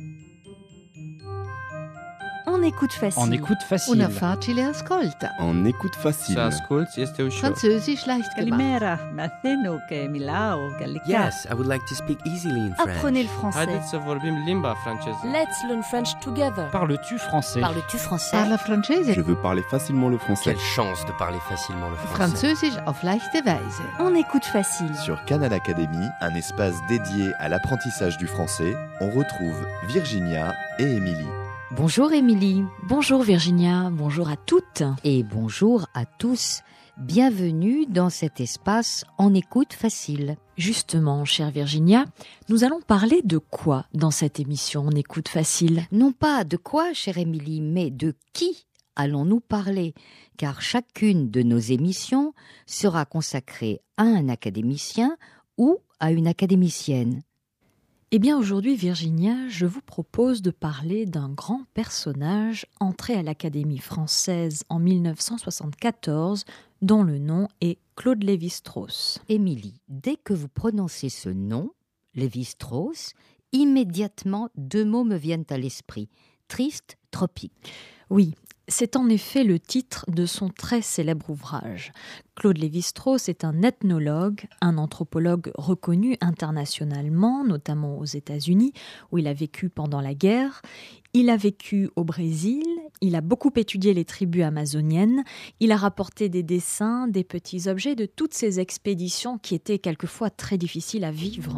On écoute facile. En écoute facile. Una facile ascolta. En écoute facile. Să asculți este ușor. Französisch leicht gemacht. Kalimera, Matheno, Milao, Gallica. Yes, I would like to speak easily in French. Apprenez le français. Haideți să vorbim limba franceză. Let's learn French together. Parles-tu français? Parles-tu français? Parla francese. Je veux parler facilement le français. Quelle chance de parler facilement le français. Französisch auf leichte Weise. On écoute facile. Sur Canal Academy, un espace dédié à l'apprentissage du français, on retrouve Virginia et Émilie. Bonjour Émilie, bonjour Virginia, bonjour à toutes et bonjour à tous. Bienvenue dans cet espace En écoute facile. Justement, chère Virginia, nous allons parler de quoi dans cette émission En écoute facile? Non pas de quoi, chère Émilie, mais de qui allons-nous parler? Car chacune de nos émissions sera consacrée à un académicien ou à une académicienne. Eh bien aujourd'hui, Virginia, je vous propose de parler d'un grand personnage entré à l'Académie française en 1974, dont le nom est Claude Lévi-Strauss. Émilie, dès que vous prononcez ce nom, Lévi-Strauss, immédiatement deux mots me viennent à l'esprit. Triste, tropique. Oui, c'est en effet le titre de son très célèbre ouvrage. Claude Lévi-Strauss est un ethnologue, un anthropologue reconnu internationalement, notamment aux États-Unis, où il a vécu pendant la guerre. Il a vécu au Brésil, il a beaucoup étudié les tribus amazoniennes, il a rapporté des dessins, des petits objets de toutes ces expéditions qui étaient quelquefois très difficiles à vivre.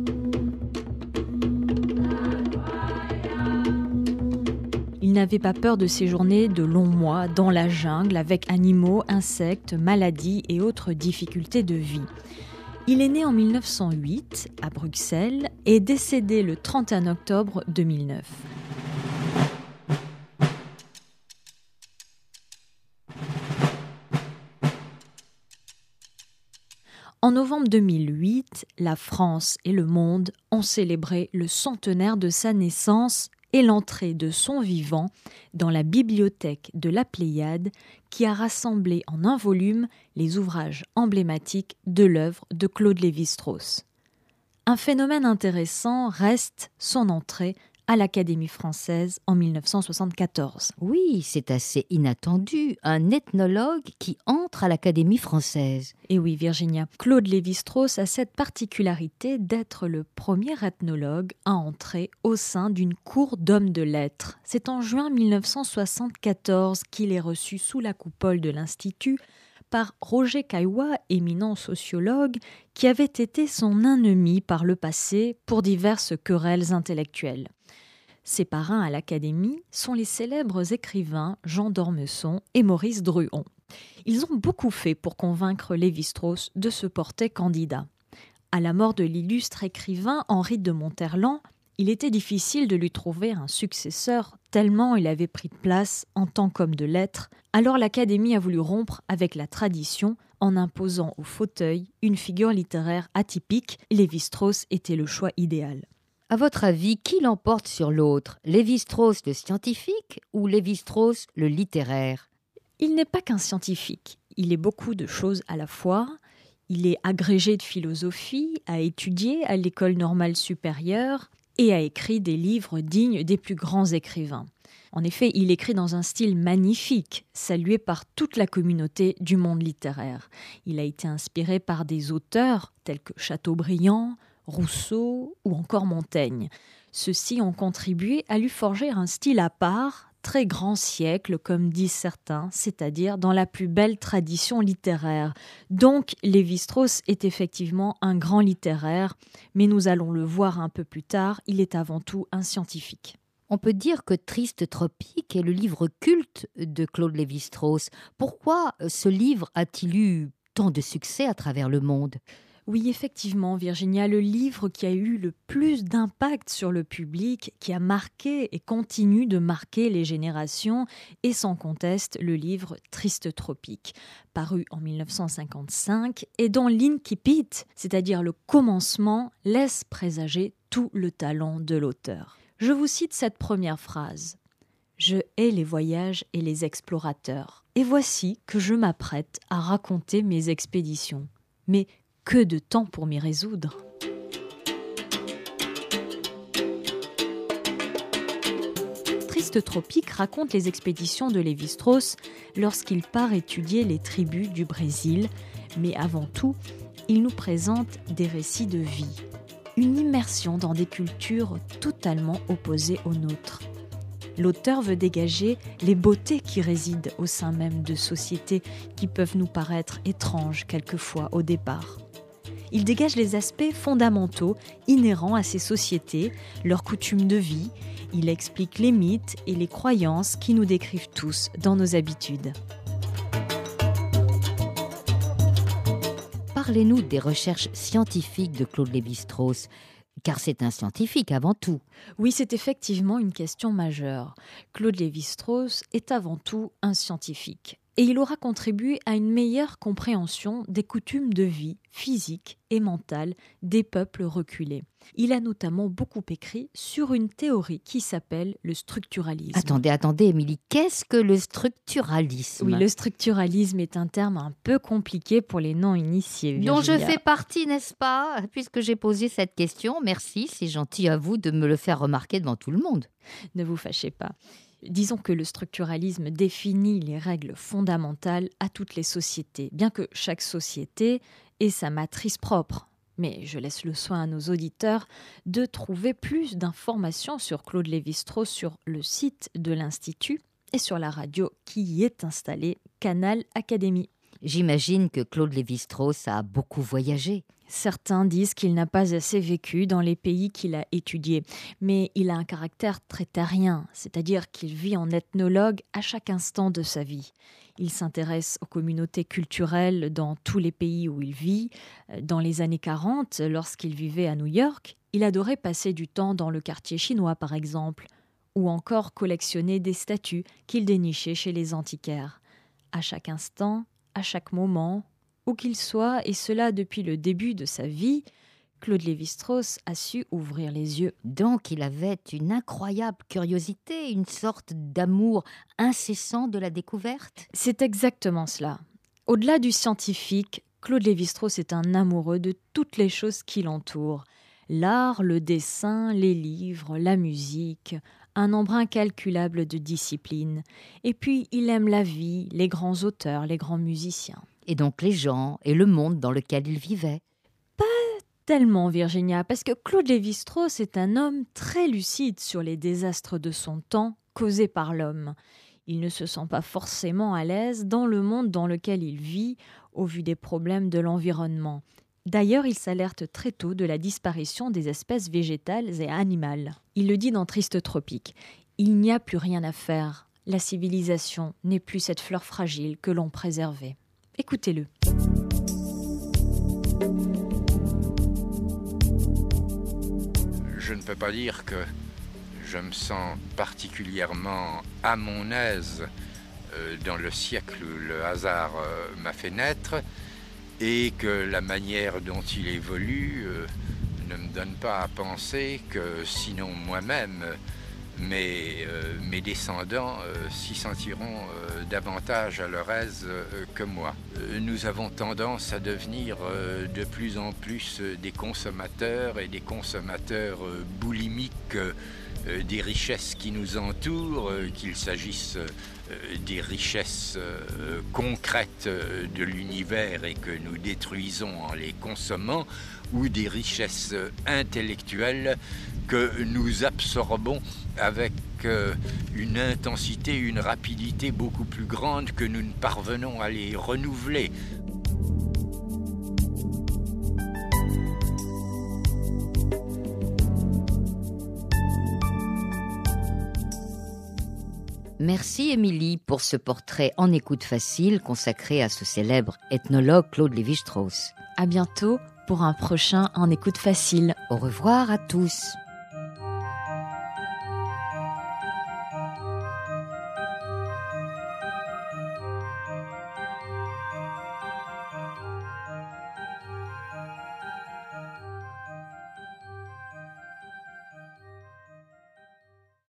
Il n'avait pas peur de séjourner de longs mois dans la jungle avec animaux, insectes, maladies et autres difficultés de vie. Il est né en 1908 à Bruxelles et décédé le 31 octobre 2009. En novembre 2008, la France et le monde ont célébré le centenaire de sa naissance et l'entrée de son vivant dans la bibliothèque de la Pléiade qui a rassemblé en un volume les ouvrages emblématiques de l'œuvre de Claude Lévi-Strauss. Un phénomène intéressant reste son entrée à l'Académie française en 1974. Oui, c'est assez inattendu, un ethnologue qui entre à l'Académie française. Et oui, Virginia, Claude Lévi-Strauss a cette particularité d'être le premier ethnologue à entrer au sein d'une cour d'hommes de lettres. C'est en juin 1974 qu'il est reçu sous la coupole de l'Institut par Roger Caillois, éminent sociologue, qui avait été son ennemi par le passé pour diverses querelles intellectuelles. Ses parrains à l'Académie sont les célèbres écrivains Jean d'Ormesson et Maurice Druon. Ils ont beaucoup fait pour convaincre Lévi-Strauss de se porter candidat. À la mort de l'illustre écrivain Henri de Monterland, il était difficile de lui trouver un successeur tellement il avait pris de place en tant qu'homme de lettres. Alors l'Académie a voulu rompre avec la tradition en imposant au fauteuil une figure littéraire atypique. Lévi-Strauss était le choix idéal. À votre avis, qui l'emporte sur l'autre? Lévi-Strauss le scientifique ou Lévi-Strauss le littéraire? Il n'est pas qu'un scientifique, il est beaucoup de choses à la fois. Il est agrégé de philosophie, a étudié à l'École normale supérieure et a écrit des livres dignes des plus grands écrivains. En effet, il écrit dans un style magnifique, salué par toute la communauté du monde littéraire. Il a été inspiré par des auteurs tels que Chateaubriand, Rousseau ou encore Montaigne. Ceux-ci ont contribué à lui forger un style à part, très grand siècle, comme disent certains, c'est-à-dire dans la plus belle tradition littéraire. Donc, Lévi-Strauss est effectivement un grand littéraire, mais nous allons le voir un peu plus tard, il est avant tout un scientifique. On peut dire que Triste tropique est le livre culte de Claude Lévi-Strauss. Pourquoi ce livre a-t-il eu tant de succès à travers le monde ? Oui, effectivement, Virginia, le livre qui a eu le plus d'impact sur le public, qui a marqué et continue de marquer les générations, est sans conteste le livre Triste tropique, paru en 1955 et dont l'incipit, c'est-à-dire le commencement, laisse présager tout le talent de l'auteur. Je vous cite cette première phrase. « Je hais les voyages et les explorateurs, et voici que je m'apprête à raconter mes expéditions. Mais que de temps pour m'y résoudre !» Triste Tropique raconte les expéditions de Lévi-Strauss lorsqu'il part étudier les tribus du Brésil, mais avant tout, il nous présente des récits de vie, une immersion dans des cultures totalement opposées aux nôtres. L'auteur veut dégager les beautés qui résident au sein même de sociétés qui peuvent nous paraître étranges quelquefois au départ. Il dégage les aspects fondamentaux inhérents à ces sociétés, leurs coutumes de vie. Il explique les mythes et les croyances qui nous décrivent tous dans nos habitudes. Parlez-nous des recherches scientifiques de Claude Lévi-Strauss, car c'est un scientifique avant tout. Oui, c'est effectivement une question majeure. Claude Lévi-Strauss est avant tout un scientifique. Et il aura contribué à une meilleure compréhension des coutumes de vie physique et mentale des peuples reculés. Il a notamment beaucoup écrit sur une théorie qui s'appelle le structuralisme. Attendez, Émilie, qu'est-ce que le structuralisme ? Oui, le structuralisme est un terme un peu compliqué pour les non-initiés, Virginia. Dont je fais partie, n'est-ce pas ? Puisque j'ai posé cette question, merci, c'est gentil à vous de me le faire remarquer devant tout le monde. Ne vous fâchez pas. Disons que le structuralisme définit les règles fondamentales à toutes les sociétés, bien que chaque société ait sa matrice propre. Mais je laisse le soin à nos auditeurs de trouver plus d'informations sur Claude Lévi-Strauss sur le site de l'Institut et sur la radio qui y est installée, Canal Académie. J'imagine que Claude Lévi-Strauss a beaucoup voyagé. Certains disent qu'il n'a pas assez vécu dans les pays qu'il a étudiés, mais il a un caractère très terrien, c'est-à-dire qu'il vit en ethnologue à chaque instant de sa vie. Il s'intéresse aux communautés culturelles dans tous les pays où il vit. Dans les années 40, lorsqu'il vivait à New York, il adorait passer du temps dans le quartier chinois, par exemple, ou encore collectionner des statues qu'il dénichait chez les antiquaires. À chaque instant, à chaque moment, où qu'il soit, et cela depuis le début de sa vie, Claude Lévi-Strauss a su ouvrir les yeux. Donc il avait une incroyable curiosité, une sorte d'amour incessant de la découverte. C'est exactement cela. Au-delà du scientifique, Claude Lévi-Strauss est un amoureux de toutes les choses qui l'entourent. L'art, le dessin, les livres, la musique, un nombre incalculable de disciplines. Et puis il aime la vie, les grands auteurs, les grands musiciens. Et donc les gens et le monde dans lequel il vivait. Pas tellement, Virginia, parce que Claude Lévi-Strauss est un homme très lucide sur les désastres de son temps causés par l'homme. Il ne se sent pas forcément à l'aise dans le monde dans lequel il vit, au vu des problèmes de l'environnement. D'ailleurs, il s'alerte très tôt de la disparition des espèces végétales et animales. Il le dit dans Triste Tropique. Il n'y a plus rien à faire. La civilisation n'est plus cette fleur fragile que l'on préservait. Écoutez-le. Je ne peux pas dire que je me sens particulièrement à mon aise dans le siècle où le hasard m'a fait naître et que la manière dont il évolue ne me donne pas à penser que sinon moi-même, mes descendants s'y sentiront davantage à leur aise que moi. Nous avons tendance à devenir de plus en plus des consommateurs et des consommateurs boulimiques des richesses qui nous entourent, qu'il s'agisse des richesses concrètes de l'univers et que nous détruisons en les consommant, ou des richesses intellectuelles que nous absorbons avec une intensité, une rapidité beaucoup plus grande que nous ne parvenons à les renouveler. Merci Émilie pour ce portrait en écoute facile consacré à ce célèbre ethnologue Claude Lévi-Strauss. À bientôt pour un prochain En écoute facile. Au revoir à tous.